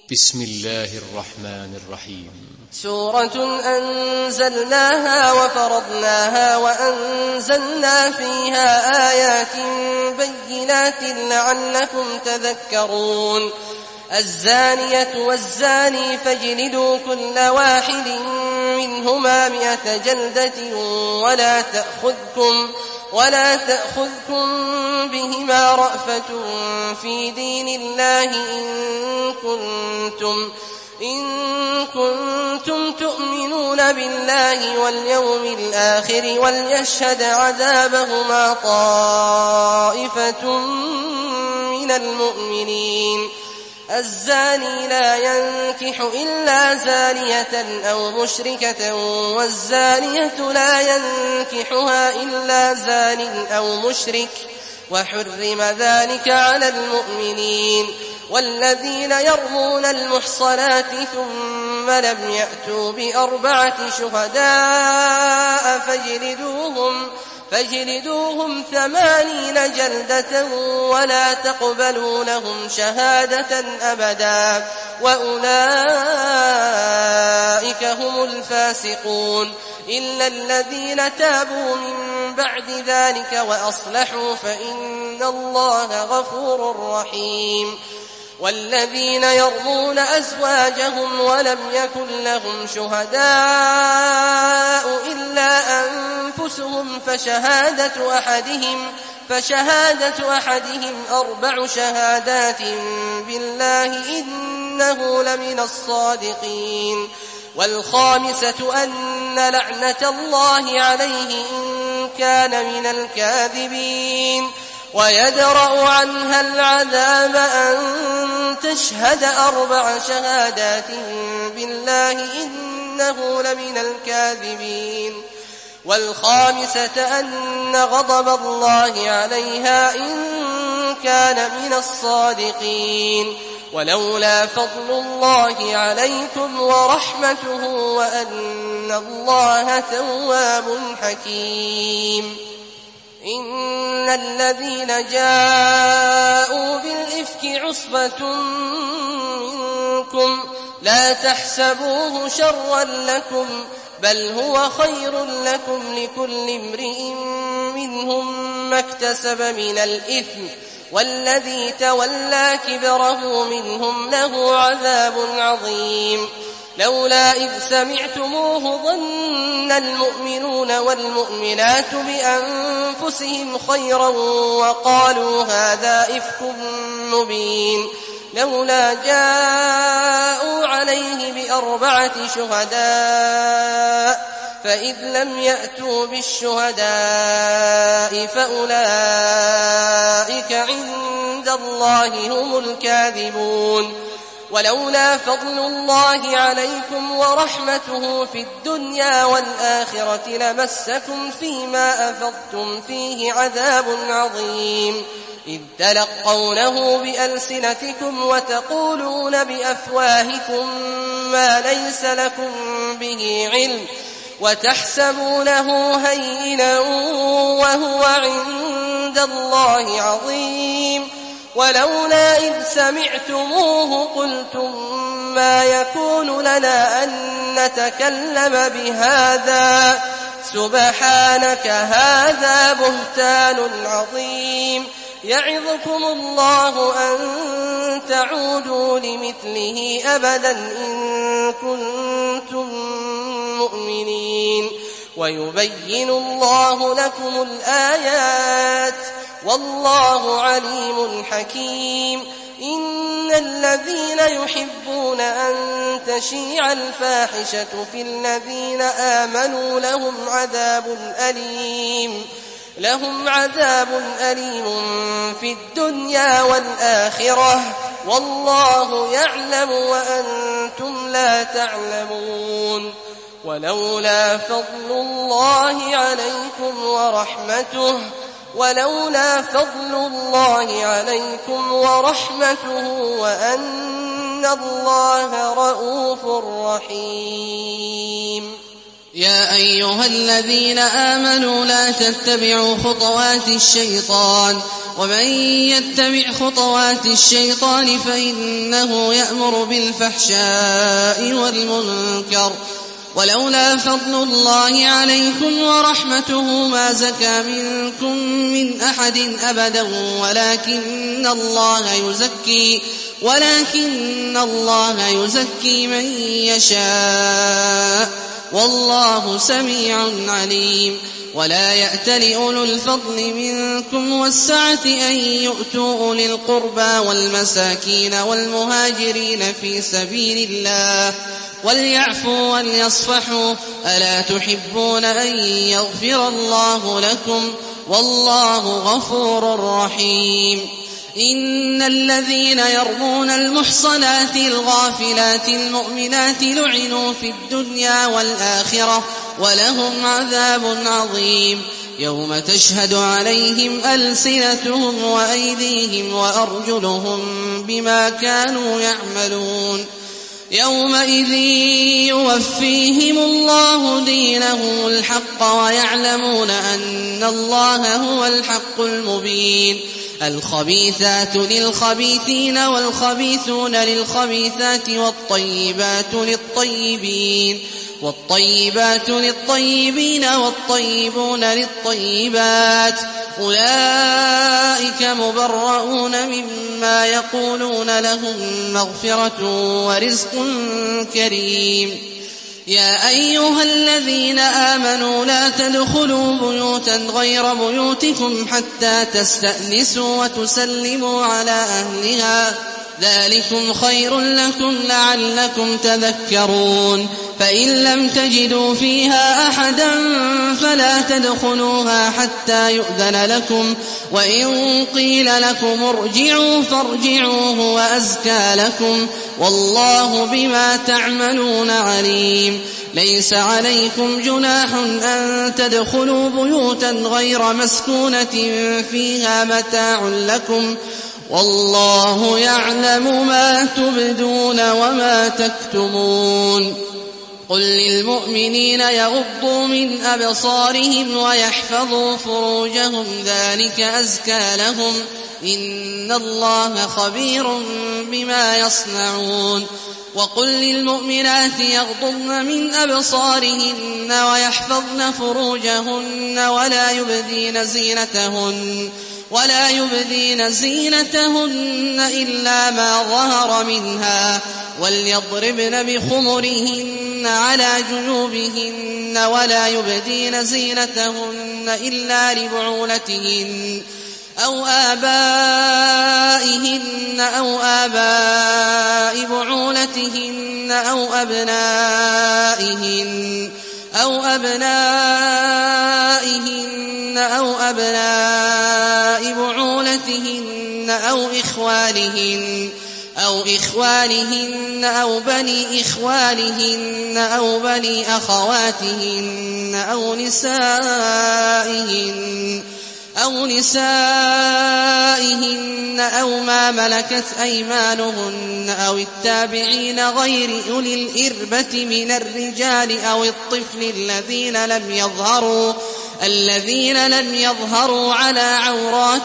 بسم الله الرحمن الرحيم. سورة أنزلناها وفرضناها وأنزلنا فيها آيات بينات لعلكم تذكرون. الزانية والزاني فاجلدوا كل واحد منهما 100 جلدة ولا تأخذكم بهما رأفة في دين الله إن كنتم تؤمنون بالله واليوم الآخر وليشهد عذابهما طائفة من المؤمنين. الزاني لا ينكح إلا زانية أو مشركة والزانية لا ينكحها إلا زان أو مشرك وحرم ذلك على المؤمنين. والذين يرمون المحصنات ثم لم يأتوا ب4 شهداء فاجلدوهم 80 جلدة ولا تقبلوا لهم شهادة أبدا وأولئك هم الفاسقون. إلا الذين تابوا من بعد ذلك وأصلحوا فإن الله غفور رحيم. والذين يرمون أزواجهم ولم يكن لهم شهداء إلا أنفسهم فشهادة أحدهم 4 شهادات بالله إنه لمن الصادقين. والخامسة أن لعنة الله عليه إن كان من الكاذبين. ويدرأ عنها العذاب أن تشهد 4 شهادات بالله إنه لمن الكاذبين. والخامسة أن غضب الله عليها إن كان من الصادقين. ولولا فضل الله عليكم ورحمته وأن الله تواب حكيم. إن الذين جاءوا بالإفك عصبة منكم لا تحسبوه شرا لكم بل هو خير لكم لكل امرئ منهم ما اكتسب من الإثم والذي تولى كبره منهم له عذاب عظيم. لولا إذ سمعتموه ظن المؤمنون والمؤمنات بأنفسهم خيرا وقالوا هذا إفك مبين. لولا جاءوا عليه ب4 شهداء فإذ لم يأتوا بالشهداء فأولئك عند الله هم الكاذبون. ولولا فضل الله عليكم ورحمته في الدنيا والآخرة لمسكم فيما أفضتم فيه عذاب عظيم. إذ تلقونه بألسنتكم وتقولون بأفواهكم ما ليس لكم به علم وتحسبونه هينا وهو عند الله عظيم. ولولا إذ سمعتموه قلتم ما يكون لنا أن نتكلم بهذا سبحانك هذا بهتان عظيم. يعظكم الله أن تعودوا لمثله أبدا إن كنتم مؤمنين. ويبين الله لكم الآيات والله عليم حكيم. إن الذين يحبون أن تشيع الفاحشة في الذين آمنوا لهم عذاب أليم في الدنيا والآخرة والله يعلم وأنتم لا تعلمون. ولولا فضل الله عليكم ورحمته وأن الله رءوف رحيم. يا أيها الذين آمنوا لا تتبعوا خطوات الشيطان ومن يتبع خطوات الشيطان فإنه يأمر بالفحشاء والمنكر ولولا فضل الله عليكم ورحمته ما زكى منكم من أحد أبدا ولكن الله يزكي من يشاء والله سميع عليم ولا يأتل أولو الفضل منكم والسعة أن يؤتوا أولي القربى والمساكين والمهاجرين في سبيل الله وليعفوا وليصفحوا ألا تحبون أن يغفر الله لكم والله غفور رحيم إن الذين يرمون المحصنات الغافلات المؤمنات لعنوا في الدنيا والآخرة ولهم عذاب عظيم يوم تشهد عليهم ألسنتهم وأيديهم وأرجلهم بما كانوا يعملون يومئذ يوفيهم الله دينهم الحق ويعلمون أن الله هو الحق المبين الخبيثات للخبيثين والخبيثون للخبيثات والطيبات للطيبين والطيبون للطيبات أولئك مبرؤون مما يقولون لهم مغفرة ورزق كريم يا أيها الذين آمنوا لا تدخلوا بيوتا غير بيوتكم حتى تستأنسوا وتسلموا على أهلها ذلكم خير لكم لعلكم تذكرون فإن لم تجدوا فيها أحدا فلا تدخلوها حتى يؤذن لكم وإن قيل لكم ارجعوا فارجعوا هو أزكى لكم والله بما تعملون عليم ليس عليكم جناح أن تدخلوا بيوتا غير مسكونة فيها متاع لكم والله يعلم ما تبدون وما تكتمون قل للمؤمنين يغضوا من أبصارهم ويحفظوا فروجهم ذلك أزكى لهم إن الله خبير بما يصنعون وقل للمؤمنات يغضضن من أبصارهن ويحفظن فروجهن ولا يبدين زينتهن إلا ما ظهر منها وليضربن بخمرهن على جنوبهن ولا يبدين زينتهن إلا لبعولتهن أو آبائهن أو آباء بعولتهن أو أبنائهن أو أبناء بعولتهن أو إخوانهن أو بني إخوانهن أو بني أخواتهن أو نسائهن أو ما ملكت أيمانهن أو التابعين غير أولي الإربة من الرجال أو الطفل الذين لم يظهروا على عورات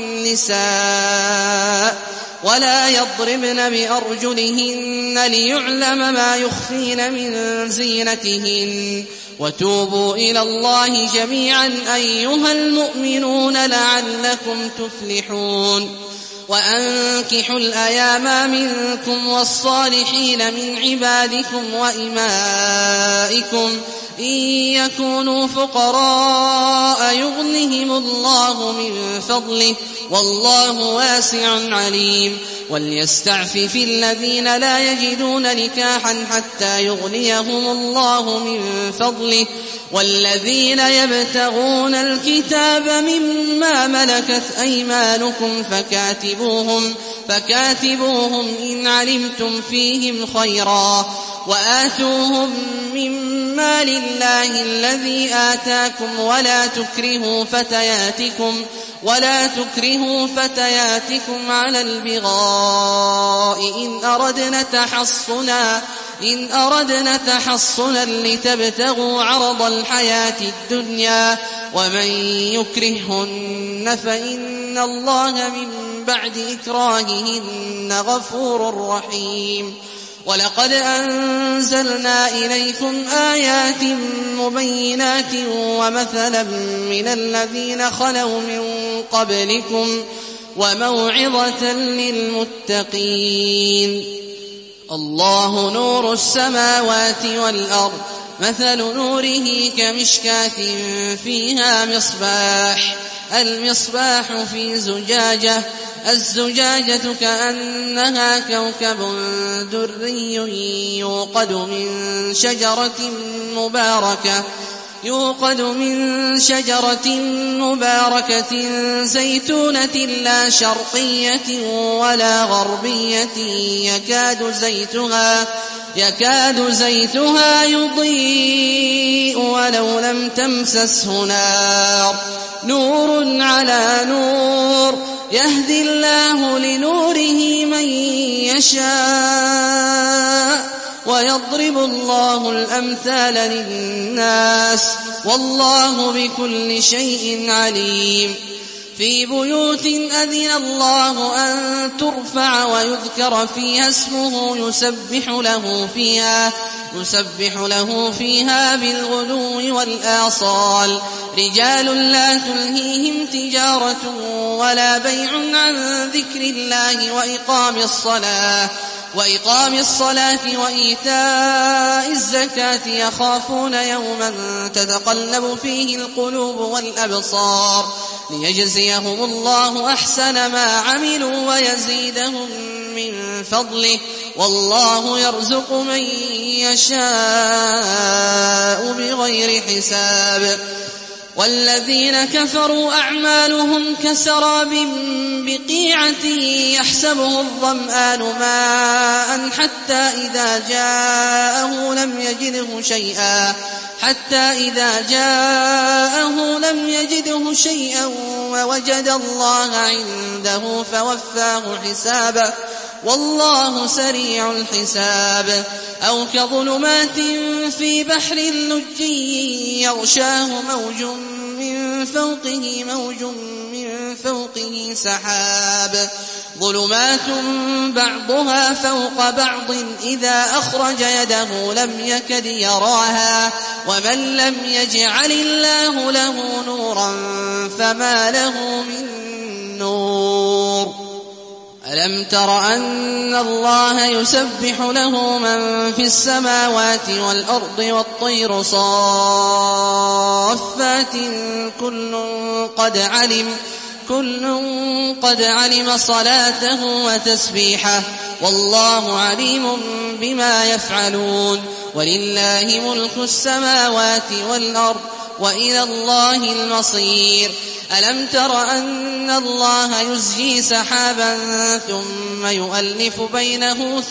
النساء ولا يضربن بأرجلهن ليعلم ما يخفين من زينتهن وتوبوا إلى الله جميعا أيها المؤمنون لعلكم تفلحون وأنكحوا الأيام منكم والصالحين من عبادكم وإمائكم إن يكونوا فقراء يغنهم الله من فضله والله واسع عليم وليستعفف الذين لا يجدون نكاحا حتى يغنيهم الله من فضله والذين يبتغون الكتاب مما ملكت أيمانكم فكاتبوهم إن علمتم فيهم خيرا وآتوهم مما لله الذي آتاكم ولا تكرهوا فتياتكم على البغاء إن أردنا تحصنا لتبتغوا عرض الحياة الدنيا ومن يكرهن فإن أن الله من بعد إكراههن غفور رحيم. ولقد أنزلنا إليكم آيات مبينات ومثلا من الذين خلوا من قبلكم وموعظة للمتقين. الله نور السماوات والأرض، مثل نوره كمشكاة فيها مصباح، المصباح في زجاجة، الزجاجة كأنها كوكب دري يوقد من شجرة مباركة زيتونة لا شرقية ولا غربية يكاد زيتها يضيء ولو لم تمسسه نار، نور على نور، يهدي الله لنوره من يشاء ويضرب الله الأمثال للناس والله بكل شيء عليم. في بيوت أذن الله أن ترفع ويذكر فيها اسمه يسبح له فيها بالغدو والآصال، رجال لا تلهيهم تجارة ولا بيع عن ذكر الله وإقام الصلاة وإيتاء الزكاة يخافون يوما تتقلب فيه القلوب والأبصار، ليجزيهم الله أحسن ما عملوا ويزيدهم من فضله، والله يرزق من يشاء بغير حساب. والذين كفروا أعمالهم كسراب بقيعة يحسبه الظمآن ماء حتى إذا جاءه لم يجده شيئا ووجد الله عنده فوفاه حسابه والله سريع الحساب. أو كظلمات في بحر لجي يغشاه موج من فوقه سحاب، ظلمات بعضها فوق بعض إذا أخرج يده لم يكد يراها، ومن لم يجعل الله له نورا فما له من نور. ألم تر أن الله يسبح له من في السماوات والأرض والطير صافات كل قد علم صلاته وتسبيحه والله عليم بما يفعلون. ولله ملك السماوات والأرض وإلى الله المصير. ألم تر أن الله يزجي سحابا ثم يؤلف بينه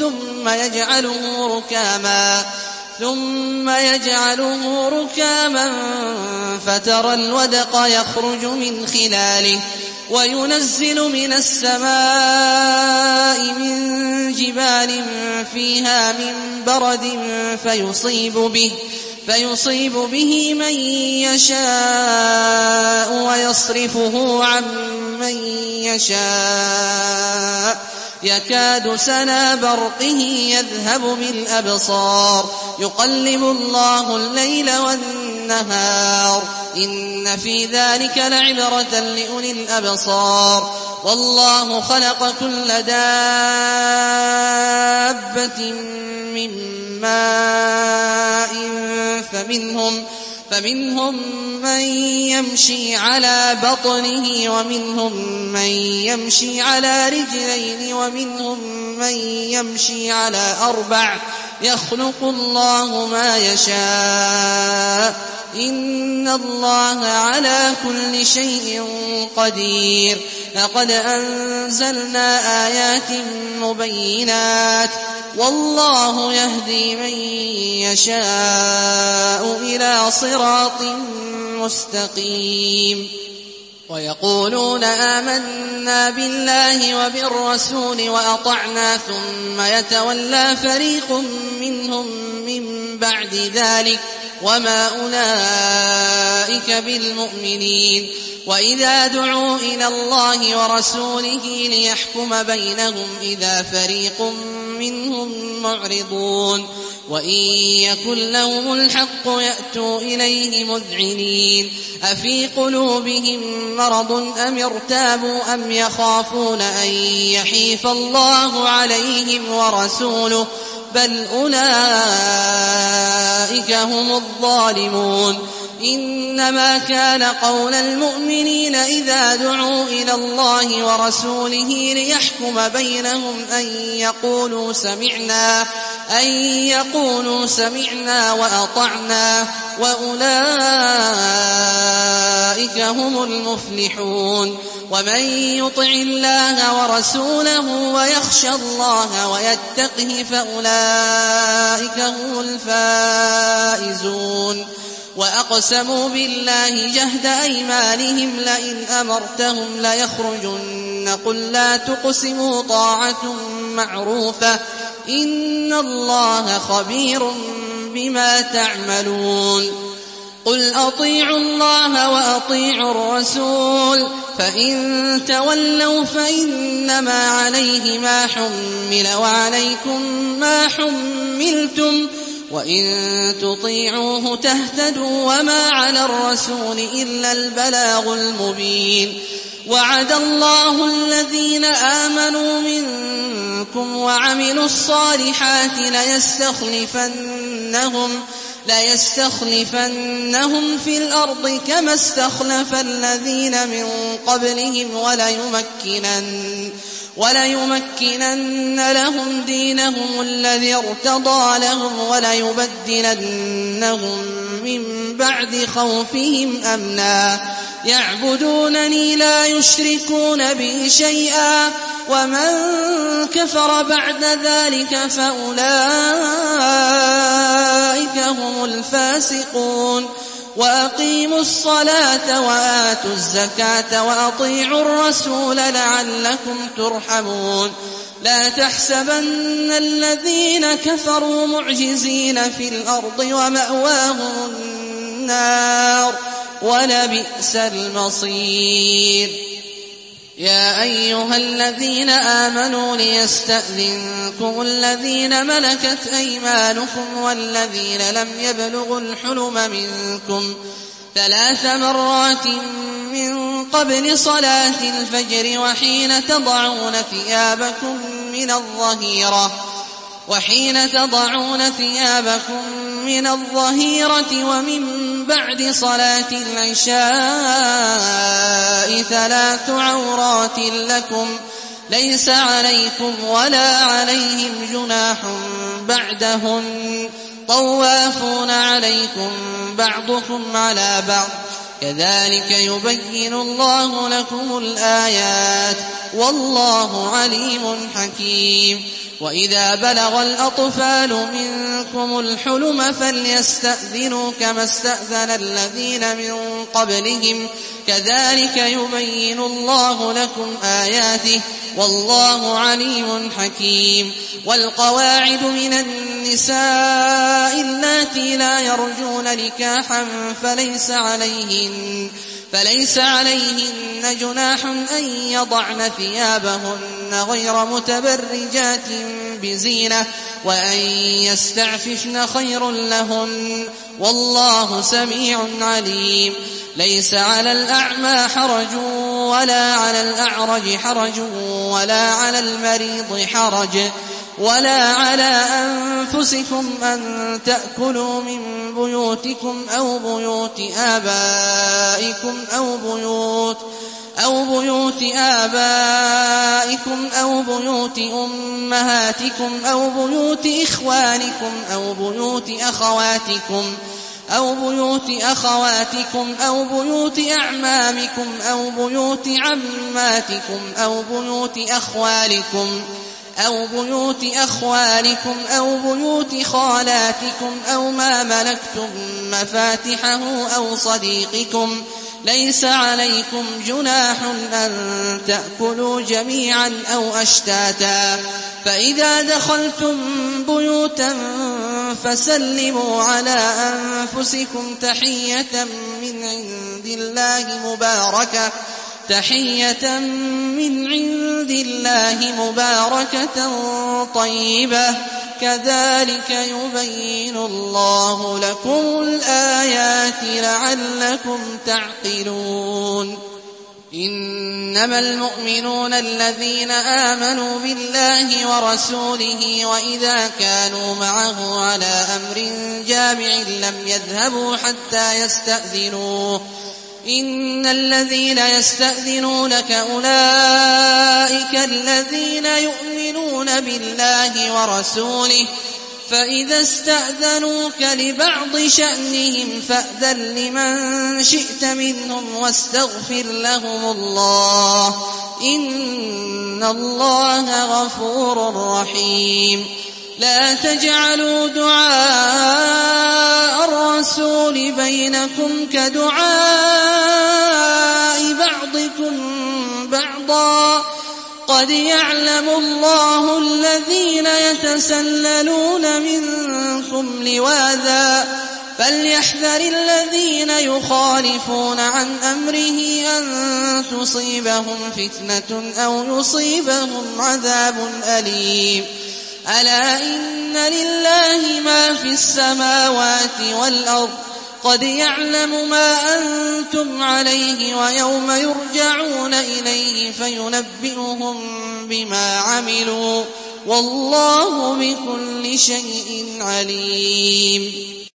ثم يجعله ركاما فترى الودق يخرج من خلاله وينزل من السماء من جبال فيها من برد فيصيب به من يشاء ويصرفه عن من يشاء يكاد سنا برقه يذهب بالأبصار يقلب الله الليل والنهار إن في ذلك لعبرة لأولي الأبصار. والله خلق كل دابة من ماء فمنهم من يمشي على بطنه ومنهم من يمشي على رجلين ومنهم من يمشي على أربع يخلق الله ما يشاء إن الله على كل شيء قدير. لقد أنزلنا آيات مبينات والله يهدي من يشاء إلى صراط مستقيم. ويقولون آمنا بالله وبالرسول وأطعنا ثم يتولى فريق منهم من بعد ذلك وما أولئك بالمؤمنين. وإذا دعوا إلى الله ورسوله ليحكم بينهم إذا فريق منهم معرضون وإن يكن لهم الحق يأتوا إليه مذعنين أفي قلوبهم مرض أم ارتابوا أم يخافون أن يحيف الله عليهم ورسوله بل أولئك هم الظالمون إنما كان قول المؤمنين إذا دعوا إلى الله ورسوله ليحكم بينهم أن يقولوا سمعنا وأطعنا وأولئك هم المفلحون ومن يطع الله ورسوله ويخشى الله ويتقه فأولئك هم الفائزون وأقسموا بالله جهد أيمانهم لئن أمرتهم ليخرجن قل لا تقسموا طاعة معروفة إن الله خبير بما تعملون قل أطيعوا الله وأطيعوا الرسول فإن تولوا فإنما عليه ما حمل وعليكم ما حملتم وإن تطيعوه تهتدوا وما على الرسول إلا البلاغ المبين وعد الله الذين آمنوا منكم وعملوا الصالحات ليستخلفنهم في الأرض كما استخلف الذين من قبلهم وليمكنن لهم دينهم الذي ارتضى لهم وليبدلنهم من بعد خوفهم أمنا يعبدونني لا يشركون بي شيئا ومن كفر بعد ذلك فأولئك هم الفاسقون وأقيموا الصلاة وآتوا الزكاة وأطيعوا الرسول لعلكم ترحمون لا تحسبن الذين كفروا معجزين في الأرض ومأواهم النار ولبئس المصير يا أيها الذين آمنوا ليستأذنكم الذين ملكت أيمانكم والذين لم يبلغوا الحلم منكم 3 مرات من قبل صلاة الفجر وحين تضعون ثيابكم من الظهيرة ومن بعد صلاة العشاء 3 عورات لكم ليس عليكم ولا عليهم جناح بعدهن طوافون عليكم بعضكم على بعض كذلك يبين الله لكم الآيات والله عليم حكيم وإذا بلغ الأطفال منكم الحلم فليستأذنوا كما استأذن الذين من قبلهم كذلك يبين الله لكم آياته والله عليم حكيم والقواعد من النساء اللاتي لا يرجون نكاحا فليس عليهن جناح أن يضعن ثيابهن غير متبرجات بزينة وأن يستعففن خير لهن والله سميع عليم ليس على الأعمى حرج ولا على الأعرج حرج ولا على المريض حرج ولا على أنفسكم أن تأكلوا من بيوتكم أو بيوت آبائكم أو بيوت أمهاتكم أو بيوت إخوانكم أو بيوت أخواتكم أو بيوت أعمامكم أو بيوت عماتكم أو بيوت أخوالكم أو بيوت خالاتكم أو ما ملكتم مفاتحه أو صديقكم ليس عليكم جناح أن تأكلوا جميعا أو أشتاتا فإذا دخلتم بيوتا فسلموا على أنفسكم تحية من عند الله مباركة طيبة كذلك يبين الله لكم الآيات لعلكم تعقلون إنما المؤمنون الذين آمنوا بالله ورسوله وإذا كانوا معه على أمر جامع لم يذهبوا حتى يستأذنوه إن الذين يستأذنونك أولئك الذين يؤمنون بالله ورسوله فإذا استأذنوك لبعض شأنهم فأذن لمن شئت منهم واستغفر لهم الله إن الله غفور رحيم لا تجعلوا دعاء الرسول بينكم كدعاء بعضكم بعضا قد يعلم الله الذين يتسللون منكم لواذا فليحذر الذين يخالفون عن أمره أن تصيبهم فتنة أو يصيبهم عذاب أليم ألا إن لله ما في السماوات والأرض قد يعلم ما أنتم عليه ويوم يرجعون إليه فينبئهم بما عملوا والله بكل شيء عليم